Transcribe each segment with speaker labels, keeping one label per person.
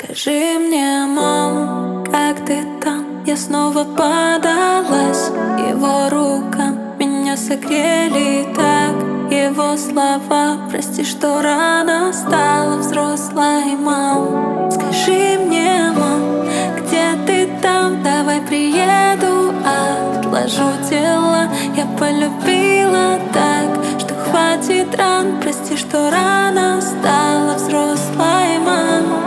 Speaker 1: Скажи мне, мам, как ты там? Я снова подалась его рукам, меня согрели так его слова. Прости, что рано стала взрослой, мам. Скажи мне, мам, где ты там? Давай приеду, отложу дела. Я полюбила так, что хватит ран. Прости, что рано стала взрослой, мам.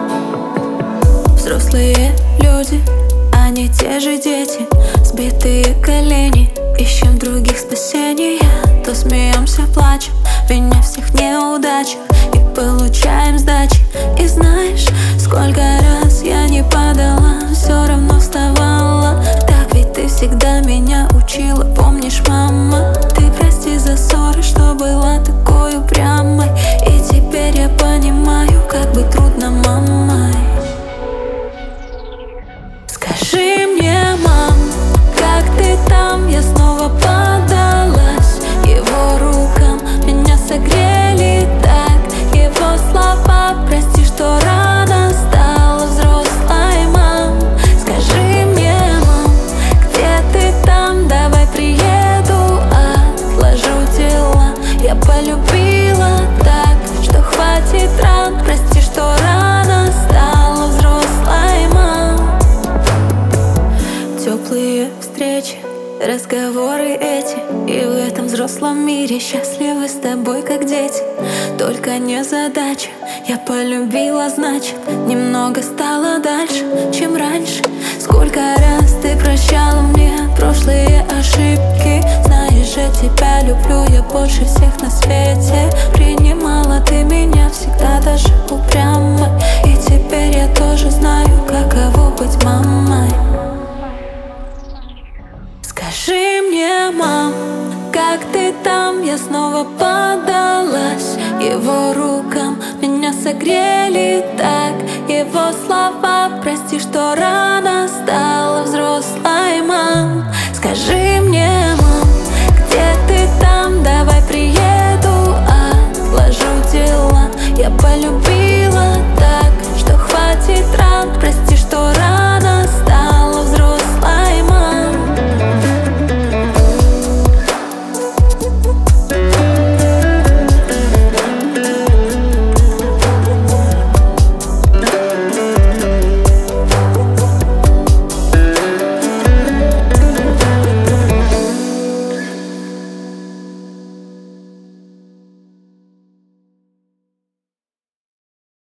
Speaker 1: Взрослые люди, они те же дети. Сбитые колени, ищем в других спасения. То смеемся, плачем, виня всех неудачах и получаем сдачи. И знаешь, сколько раз я не падала, все равно вставала. Так ведь ты всегда меня учила, помнишь, мама? Ты прости за ссоры, что была такой упрямой. И теперь я понимаю, как быть трудно, мамой. Скажи мне, мам, как ты там? Я снова подалась его рукам, меня согрели так его слова. Прости, что рано стала взрослой, мам. Скажи мне, мам, где ты там? Давай приеду, отложу дела. Я полюбила так, что хватит ран. Прости, что рано стала взрослой, мам. Теплые встречи, разговоры эти, и в этом взрослом мире счастливы с тобой, как дети. Только не задача, я полюбила, значит, немного стало дальше, чем раньше. Сколько раз ты прощала мне прошлые ошибки. Знаешь, я тебя люблю, я больше всех на свете. Принимала ты меня всегда, даже упрямой. И теперь я тоже знаю, каково быть мамой. Скажи мне, мам, как ты там? Я снова подалась его рукам, меня согрели так его слова. Прости, что рано стала взрослой, мам. Скажи мне, мам, где ты там? Давай приеду, отложу дела. Я полюбила